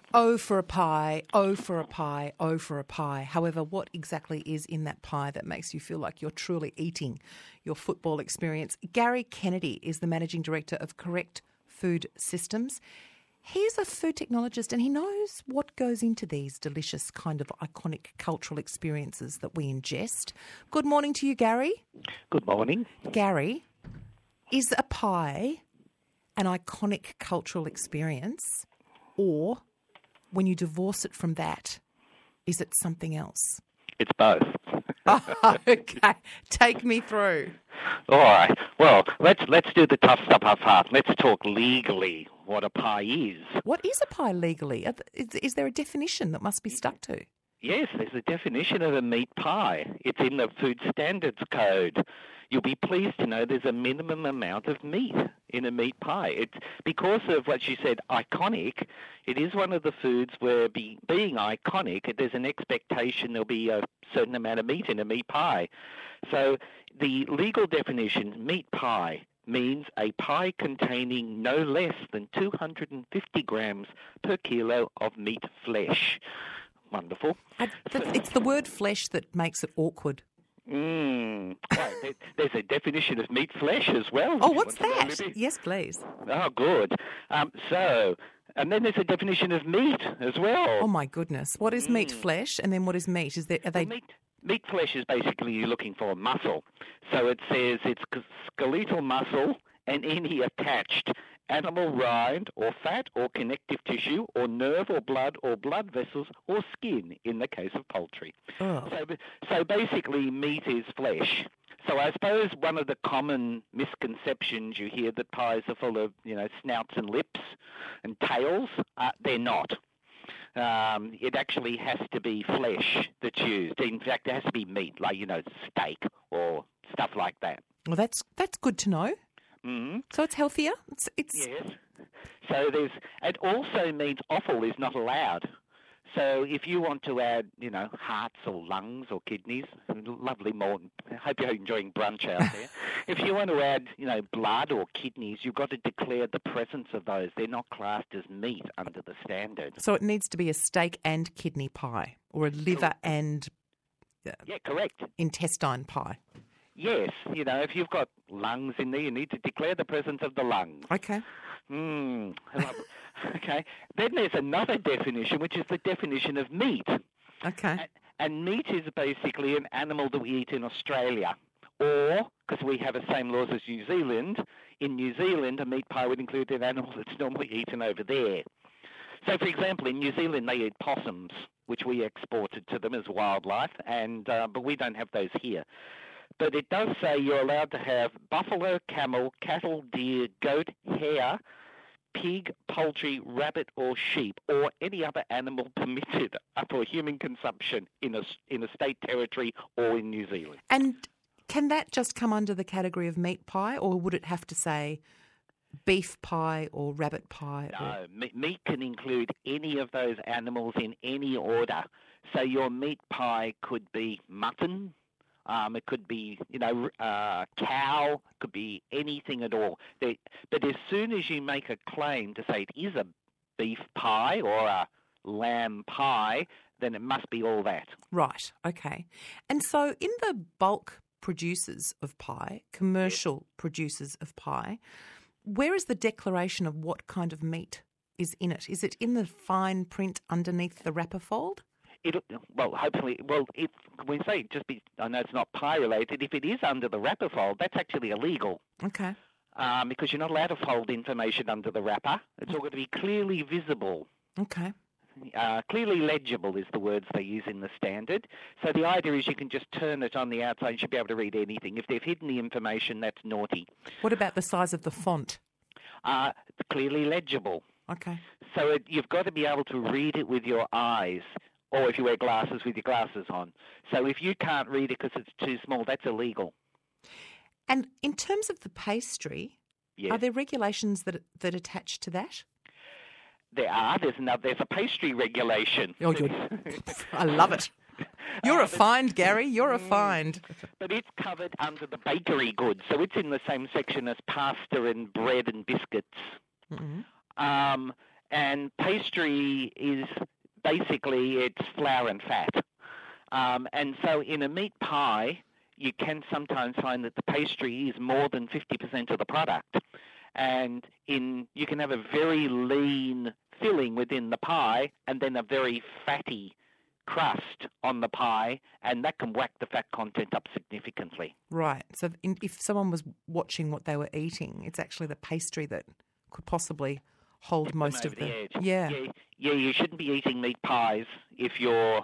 Oh for a pie, oh for a pie, oh for a pie. However, what exactly is in that pie that makes you feel like you're truly eating your football experience? Gary Kennedy is the Managing Director of Correct Food Systems. He's a food technologist and he knows what goes into these delicious kind of iconic cultural experiences that we ingest. Good morning to you, Gary. Good morning. Gary, is a pie an iconic cultural experience, or when you divorce it from that, is it something else? It's both. Okay, take me through. All right. Well, let's do the tough stuff up front. Let's talk legally what a pie is. What is a pie legally? Is there a definition that must be stuck to? Yes, there's a definition of a meat pie. It's in the Food Standards Code. You'll be pleased to know there's a minimum amount of meat in a meat pie. It's because of what you said, iconic. It is one of the foods where being iconic, there's an expectation there'll be a certain amount of meat in a meat pie. So the legal definition, meat pie, means a pie containing no less than 250 grams per kilo of meat flesh. Wonderful. It's the word flesh that makes it awkward. Right. There's a definition of meat flesh as well. Oh, what's that? Yes, please. Oh, good. And then there's a definition of meat as well. Oh, my goodness. What is meat flesh, and then what is meat? Meat flesh is basically you're looking for muscle. So it says it's skeletal muscle and any attached animal rind or fat or connective tissue or nerve or blood vessels or skin in the case of poultry. Oh. So basically meat is flesh. So I suppose one of the common misconceptions you hear that pies are full of, snouts and lips and tails, they're not. It actually has to be flesh that's used. In fact, it has to be meat, like, steak or stuff like that. Well, that's good to know. Mm-hmm. So it's healthier? It's... Yes. So it also means offal is not allowed. So if you want to add, hearts or lungs or kidneys, lovely morning. I hope you're enjoying brunch out there. If you want to add, blood or kidneys, you've got to declare the presence of those. They're not classed as meat under the standard. So it needs to be a steak and kidney pie, or a liver and correct. intestine pie. Yes, if you've got lungs in there, you need to declare the presence of the lungs. Okay. Okay. Then there's another definition, which is the definition of meat. Okay. And meat is basically an animal that we eat in Australia. Or, because we have the same laws as New Zealand, in New Zealand, a meat pie would include an animal that's normally eaten over there. So, for example, in New Zealand, they eat possums, which we exported to them as wildlife, but we don't have those here. But it does say you're allowed to have buffalo, camel, cattle, deer, goat, hare, pig, poultry, rabbit or sheep, or any other animal permitted for human consumption in a state territory or in New Zealand. And can that just come under the category of meat pie, or would it have to say beef pie or rabbit pie? No, meat can include any of those animals in any order. So your meat pie could be mutton. It could be, cow. It could be anything at all. But as soon as you make a claim to say it is a beef pie or a lamb pie, then it must be all that. Right, okay. And so in the bulk producers of pie, commercial producers of pie, where is the declaration of what kind of meat is in it? Is it in the fine print underneath the wrapper fold? Hopefully, when say I know it's not pie related, if it is under the wrapper fold, that's actually illegal. Okay. Because you're not allowed to fold information under the wrapper. It's all got to be clearly visible. Okay. Clearly legible is the words they use in the standard. So the idea is you can just turn it on the outside. You should be able to read anything. If they've hidden the information, that's naughty. What about the size of the font? Clearly legible. Okay. So you've got to be able to read it with your eyes. Or if you wear glasses, with your glasses on. So if you can't read it because it's too small, that's illegal. And in terms of the pastry, yes. Are there regulations that attach to that? There are. There's a pastry regulation. Oh, I love it. You're a find, Gary. You're a find. But it's covered under the bakery goods, so it's in the same section as pasta and bread and biscuits. Mm-hmm. And pastry is basically it's flour and fat. And so in a meat pie, you can sometimes find that the pastry is more than 50% of the product. And you can have a very lean filling within the pie and then a very fatty crust on the pie, and that can whack the fat content up significantly. Right. So if someone was watching what they were eating, it's actually the pastry that could possibly hold most of the edge. Yeah. Yeah, you shouldn't be eating meat pies if you're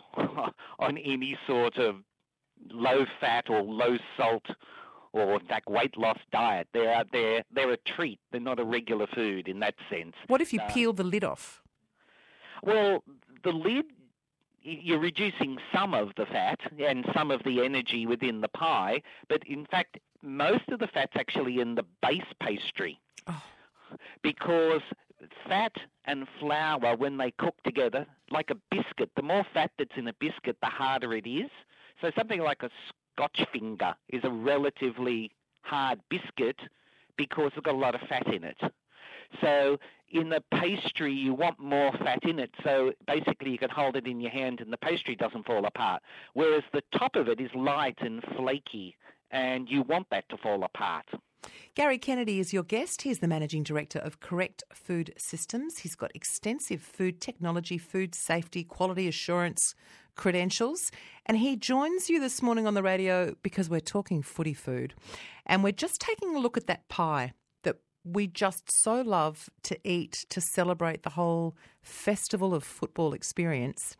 on any sort of low fat or low salt or in fact weight loss diet. They're a treat. They're not a regular food in that sense. What if you peel the lid off? Well, the lid, you're reducing some of the fat and some of the energy within the pie, but in fact most of the fat's actually in the base pastry. Oh. Because fat and flour, when they cook together, like a biscuit, the more fat that's in a biscuit, the harder it is. So something like a Scotch finger is a relatively hard biscuit because it's got a lot of fat in it. So in the pastry, you want more fat in it. So basically you can hold it in your hand and the pastry doesn't fall apart. Whereas the top of it is light and flaky, and you want that to fall apart. Gary Kennedy is your guest. He's the Managing Director of Correct Food Systems. He's got extensive food technology, food safety, quality assurance credentials. And he joins you this morning on the radio because we're talking footy food. And we're just taking a look at that pie that we just so love to eat to celebrate the whole festival of football experience.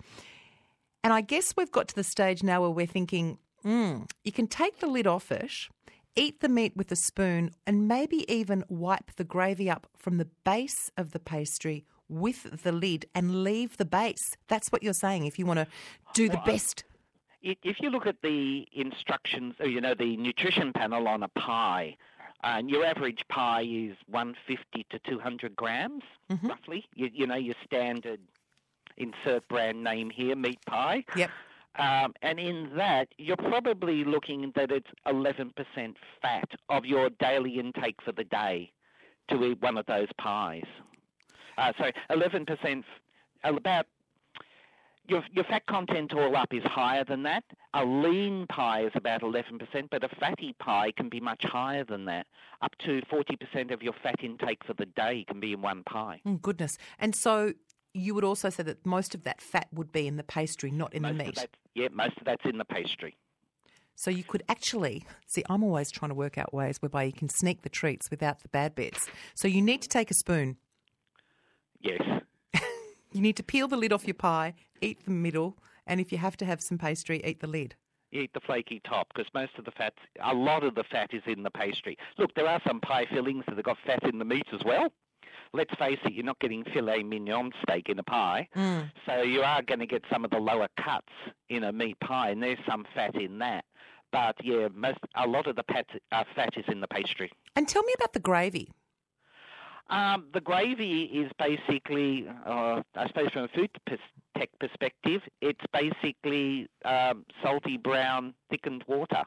And I guess we've got to the stage now where we're thinking, you can take the lid off it, eat the meat with a spoon, and maybe even wipe the gravy up from the base of the pastry with the lid and leave the base. That's what you're saying if you want to do the best. If you look at the instructions, the nutrition panel on a pie, your average pie is 150 to 200 grams, roughly. Your standard insert brand name here, meat pie. Yep. And in that, you're probably looking that it's 11% fat of your daily intake for the day to eat one of those pies. So 11%, about your fat content all up is higher than that. A lean pie is about 11%, but a fatty pie can be much higher than that. Up to 40% of your fat intake for the day can be in one pie. Oh, goodness. And so you would also say that most of that fat would be in the pastry, not in the meat. Most of that's in the pastry. So you could actually, I'm always trying to work out ways whereby you can sneak the treats without the bad bits. So you need to take a spoon. Yes. You need to peel the lid off your pie, eat the middle, and if you have to have some pastry, eat the lid. Eat the flaky top, because a lot of the fat is in the pastry. Look, there are some pie fillings that have got fat in the meat as well. Let's face it, you're not getting filet mignon steak in a pie, so you are going to get some of the lower cuts in a meat pie, and there's some fat in that. But yeah, a lot of the fat is in the pastry. And tell me about the gravy. The gravy is basically, I suppose from a food tech perspective, it's basically salty brown thickened water.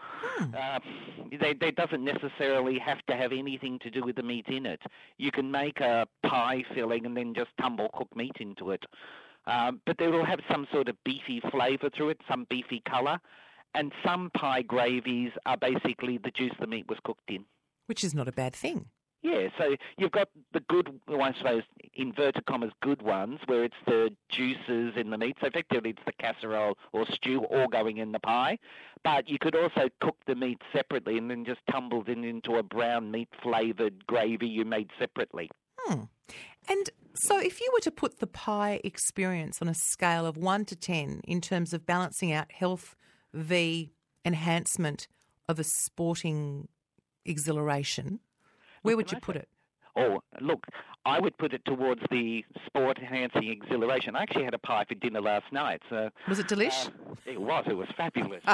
They doesn't necessarily have to have anything to do with the meat in it. You can make a pie filling and then just tumble cooked meat into it. But they will have some sort of beefy flavour through it, some beefy colour. And some pie gravies are basically the juice the meat was cooked in. Which is not a bad thing. Yeah, so you've got the good, I suppose, inverted commas, good ones, where it's the juices in the meat. So effectively it's the casserole or stew all going in the pie. But you could also cook the meat separately and then just tumble it into a brown meat-flavoured gravy you made separately. And so if you were to put the pie experience on a scale of 1 to 10 in terms of balancing out health v enhancement of a sporting exhilaration, where would you put it? Oh, look, I would put it towards the sport-enhancing exhilaration. I actually had a pie for dinner last night. So was it delish? It was fabulous.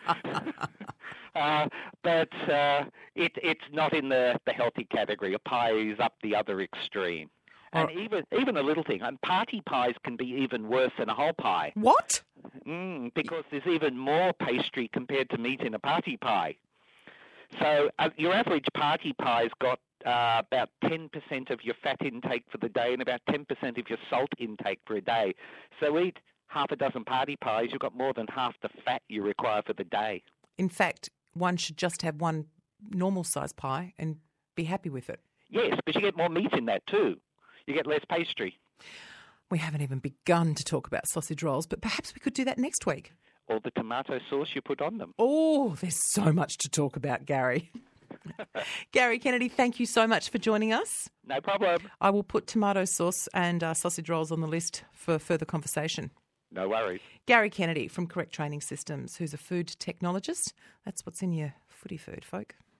But it's not in the healthy category. A pie is up the other extreme. And even a little thing, and party pies can be even worse than a whole pie. What? Because there's even more pastry compared to meat in a party pie. So your average party pie's got about 10% of your fat intake for the day and about 10% of your salt intake for a day. So eat half a dozen party pies, you've got more than half the fat you require for the day. In fact, one should just have one normal size pie and be happy with it. Yes, but you get more meat in that too. You get less pastry. We haven't even begun to talk about sausage rolls, but perhaps we could do that next week. Or the tomato sauce you put on them. Oh, there's so much to talk about, Gary. Gary Kennedy, thank you so much for joining us. No problem. I will put tomato sauce and sausage rolls on the list for further conversation. No worries. Gary Kennedy from Correct Training Systems, who's a food technologist. That's what's in your footy food, folk.